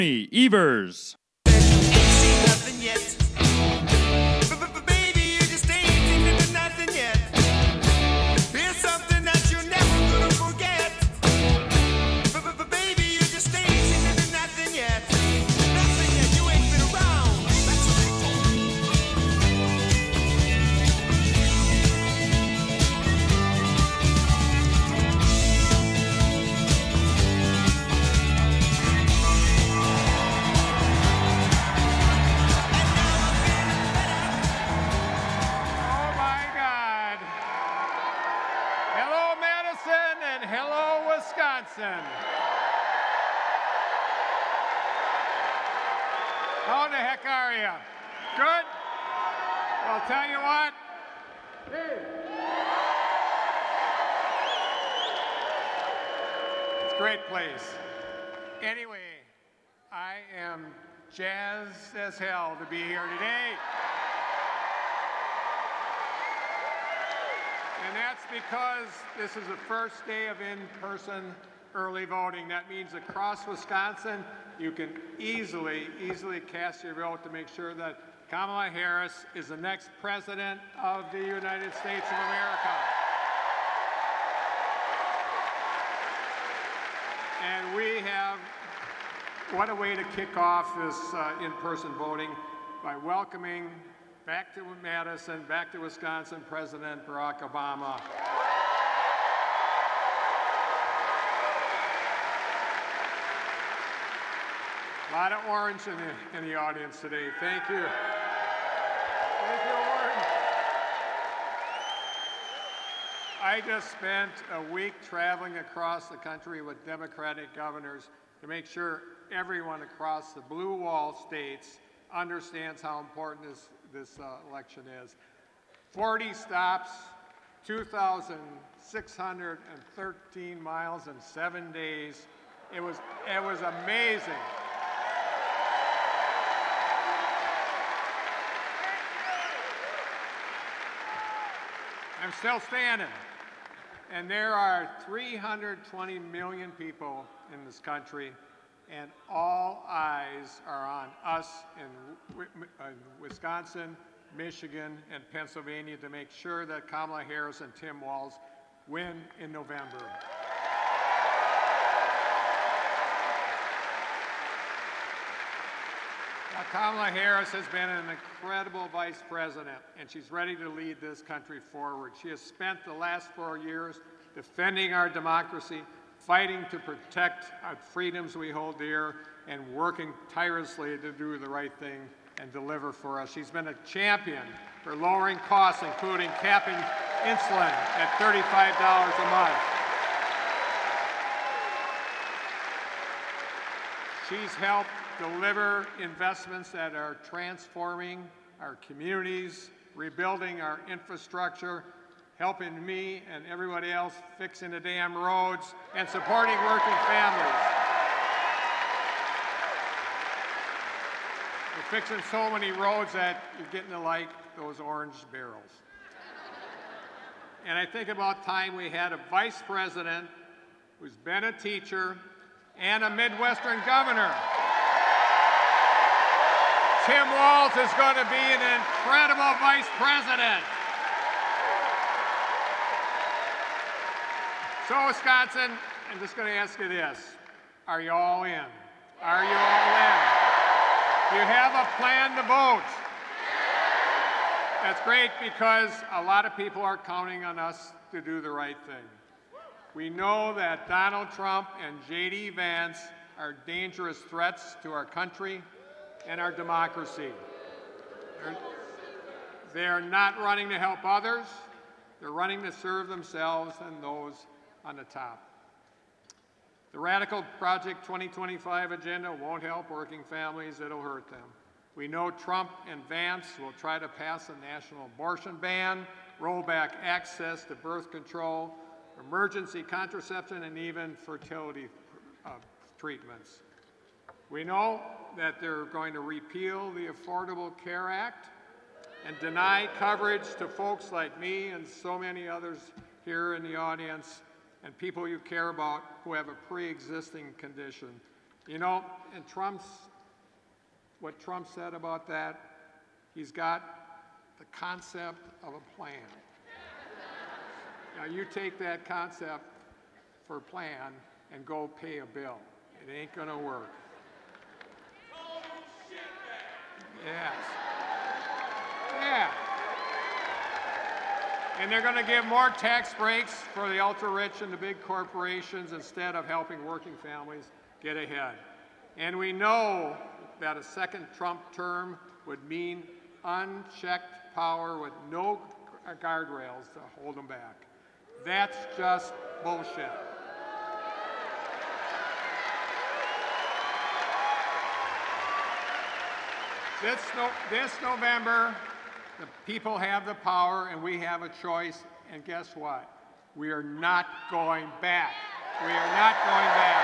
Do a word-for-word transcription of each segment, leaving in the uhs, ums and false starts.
Evers. How the heck are you? Good? Well, I'll tell you what. Hey. It's a great place. Anyway, I am jazzed as hell to be here today. And that's because this is the first day of in-person early voting. That means across Wisconsin, you can easily, easily cast your vote to make sure that Kamala Harris is the next president of the United States of America. And we have, what a way to kick off this uh, in-person voting by welcoming back to Madison, back to Wisconsin, President Barack Obama. A lot of orange in the, in the audience today. Thank you. Thank you, Orange. I just spent a week traveling across the country with Democratic governors to make sure everyone across the blue wall states understands how important this, this uh, election is. forty stops, two thousand six hundred thirteen miles in seven days. It was, it was amazing. I'm still standing. And there are three hundred twenty million people in this country, and all eyes are on us in, in Wisconsin, Michigan, and Pennsylvania to make sure that Kamala Harris and Tim Walz win in November. Now, Kamala Harris has been an incredible vice president, and she's ready to lead this country forward. She has spent the last four years defending our democracy, fighting to protect our freedoms we hold dear, and working tirelessly to do the right thing and deliver for us. She's been a champion for lowering costs, including capping insulin at thirty-five dollars a month. She's helped deliver investments that are transforming our communities, rebuilding our infrastructure, helping me and everybody else fixing the damn roads, and supporting working families. We're fixing so many roads that you're getting to like those orange barrels. And I think about time we had a vice president who's been a teacher and a Midwestern governor. Tim Walz is going to be an incredible vice president. So, Wisconsin, I'm just going to ask you this. Are you all in? Are you all in? Do you have a plan to vote? That's great because a lot of people are counting on us to do the right thing. We know that Donald Trump and J D Vance are dangerous threats to our country and our democracy. They're, they're not running to help others. They're running to serve themselves and those on the top. The Radical Project twenty twenty-five agenda won't help working families, it'll hurt them. We know Trump and Vance will try to pass a national abortion ban, roll back access to birth control, emergency contraception, and even fertility uh, treatments. We know that they're going to repeal the Affordable Care Act and deny coverage to folks like me and so many others here in the audience and people you care about who have a pre-existing condition. You know, and Trump's, what Trump said about that, he's got the concept of a plan. Now you take that concept for a plan and go pay a bill. It ain't gonna work. Yes. Yeah. And they're gonna give more tax breaks for the ultra-rich and the big corporations instead of helping working families get ahead. And we know that a second Trump term would mean unchecked power with no guardrails to hold them back. That's just bullshit. This, no, this November, the people have the power and we have a choice, and guess what? We are not going back. We are not going back.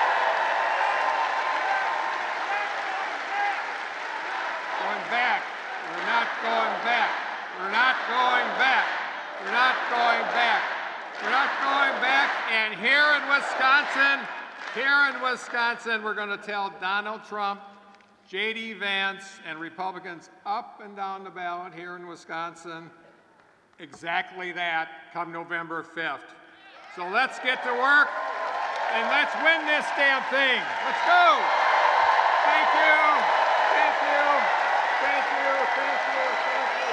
Going back. We're not going back. We're not going back. We're not going back. We're not going back. And here in Wisconsin, here in Wisconsin, we're going to tell Donald Trump, J D Vance, and Republicans up and down the ballot here in Wisconsin exactly that come November fifth. So let's get to work and let's win this damn thing. Let's go. Thank you. Thank you. Thank you. Thank you. Thank you.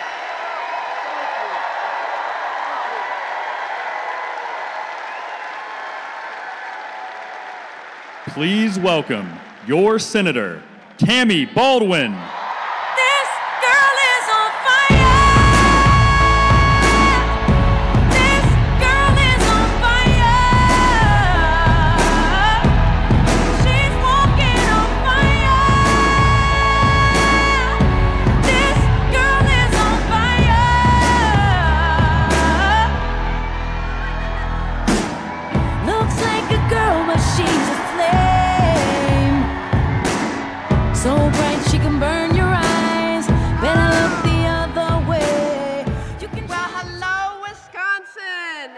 Thank you. Please welcome your Senator, Tammy Baldwin. This girl is on fire. This girl is on fire. She's walking on fire. This girl is on fire. Looks like a girl, but she's a flame. So bright she can burn your eyes. Better look the other way. You can. Well, hello, Wisconsin.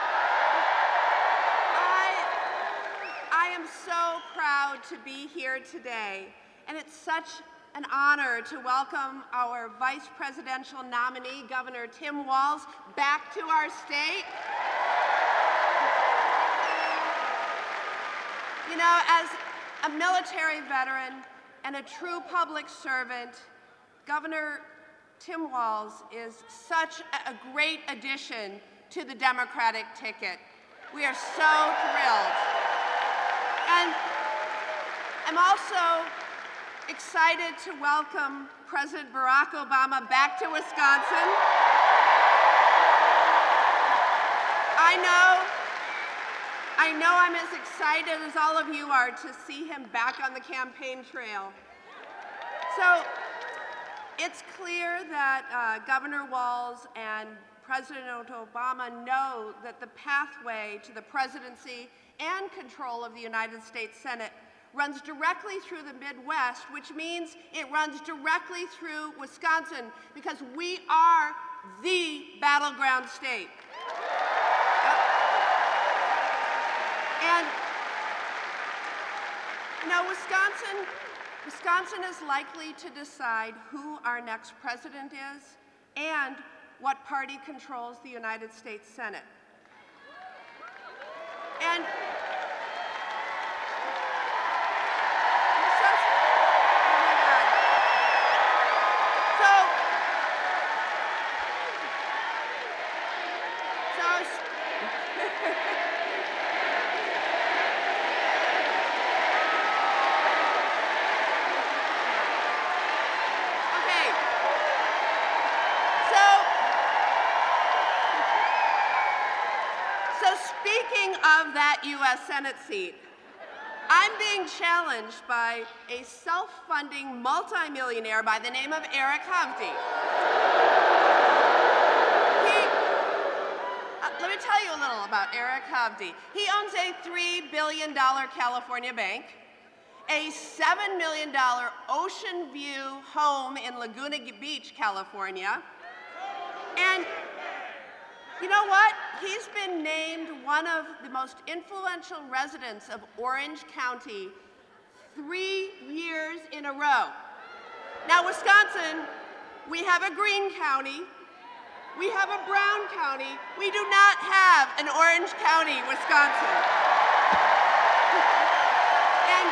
I, I am so proud to be here today, and it's such an honor to welcome our vice presidential nominee, Governor Tim Walz, back to our state. You know, as a military veteran and a true public servant, Governor Tim Walz is such a great addition to the Democratic ticket. We are so thrilled. And I'm also excited to welcome President Barack Obama back to Wisconsin. I know I know I'm as excited as all of you are to see him back on the campaign trail. So it's clear that uh, Governor Walz and President Obama know that the pathway to the presidency and control of the United States Senate runs directly through the Midwest, which means it runs directly through Wisconsin, because we are the battleground state. And, you know, Wisconsin, Wisconsin is likely to decide who our next president is and what party controls the United States Senate. And that U S Senate seat, I'm being challenged by a self-funding multimillionaire by the name of Eric Hovde. He, uh, let me tell you a little about Eric Hovde. He owns a three billion dollar California bank, a seven million dollar ocean view home in Laguna Beach, California, and you know what? He's been named one of the most influential residents of Orange County three years in a row. Now, Wisconsin, we have a green county, we have a brown county, we do not have an orange county, Wisconsin. And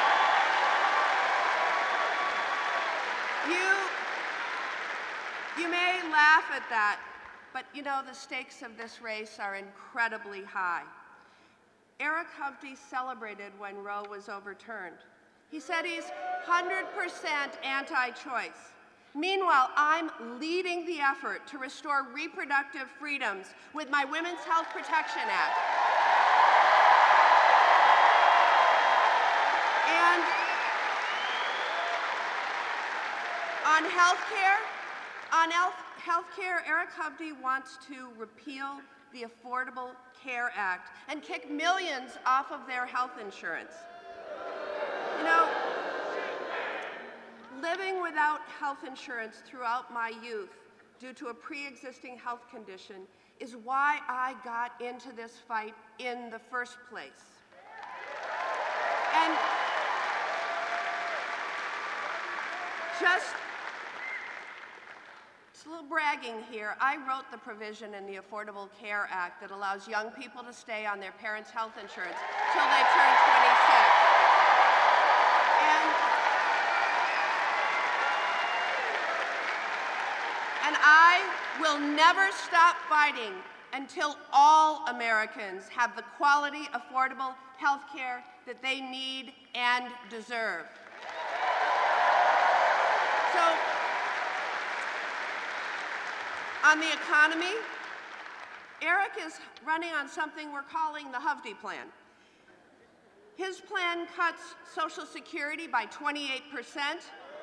you, you may laugh at that, but you know, the stakes of this race are incredibly high. Eric Hovde celebrated when Roe was overturned. He said he's one hundred percent anti-choice. Meanwhile, I'm leading the effort to restore reproductive freedoms with my Women's Health Protection Act. And on health care, on health care, Eric Hovde wants to repeal the Affordable Care Act and kick millions off of their health insurance. You know, living without health insurance throughout my youth due to a pre-existing health condition is why I got into this fight in the first place. And just It's a little bragging here. I wrote the provision in the Affordable Care Act that allows young people to stay on their parents' health insurance till they turn twenty-six. And, and I will never stop fighting until all Americans have the quality, affordable health care that they need and deserve. So, on the economy, Eric is running on something we're calling the Hovde Plan. His plan cuts Social Security by twenty-eight percent,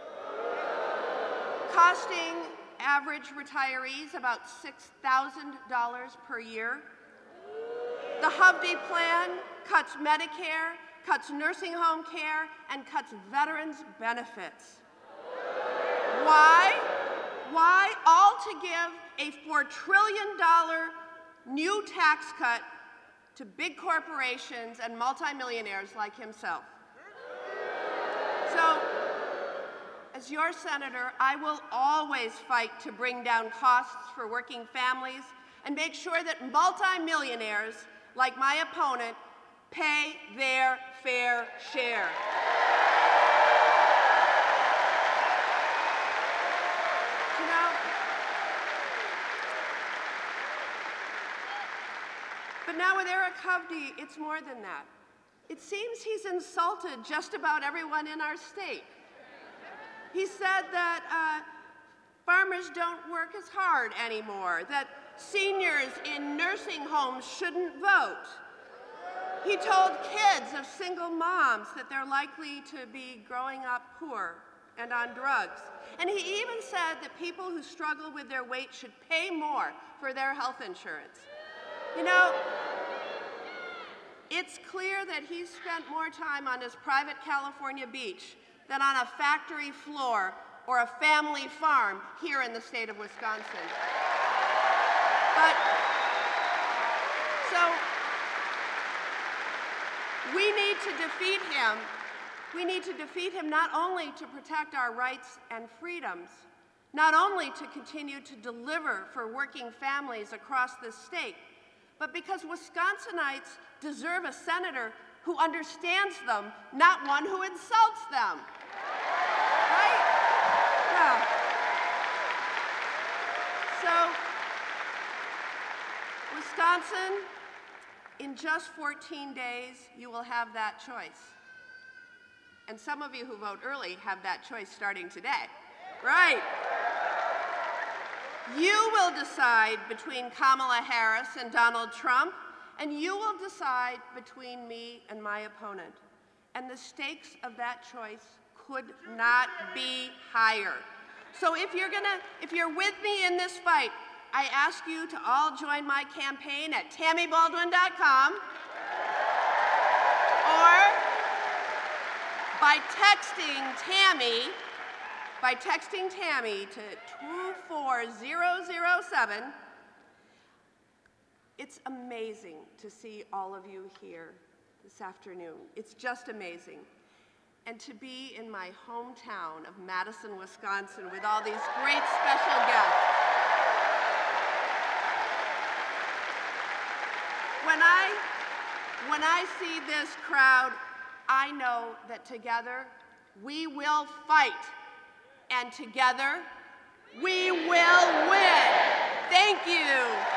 costing average retirees about six thousand dollars per year. The Hovde Plan cuts Medicare, cuts nursing home care, and cuts veterans' benefits. Why? Why? All to give a four trillion dollar new tax cut to big corporations and multimillionaires like himself. So, as your senator, I will always fight to bring down costs for working families and make sure that multimillionaires, like my opponent, pay their fair share. You know, but now with Eric Hovde, it's more than that. It seems he's insulted just about everyone in our state. He said that uh, farmers don't work as hard anymore, that seniors in nursing homes shouldn't vote. He told kids of single moms that they're likely to be growing up poor and on drugs. And he even said that people who struggle with their weight should pay more for their health insurance. You know, it's clear that he's spent more time on his private California beach than on a factory floor or a family farm here in the state of Wisconsin. But, so, we need to defeat him. We need to defeat him not only to protect our rights and freedoms, not only to continue to deliver for working families across this state, but because Wisconsinites deserve a senator who understands them, not one who insults them. Right? Yeah. So, Wisconsin, in just fourteen days, you will have that choice. And some of you who vote early have that choice starting today. Right. You will decide between Kamala Harris and Donald Trump, and you will decide between me and my opponent. And the stakes of that choice could not be higher. So if you're gonna, if you're with me in this fight, I ask you to all join my campaign at Tammy Baldwin dot com or by texting Tammy, by texting Tammy to two four zero zero seven. It's amazing to see all of you here this afternoon. It's just amazing. and to be in my hometown of Madison, Wisconsin with all these great special guests. When I, when I see this crowd, I know that together we will fight, and together we will win. Thank you.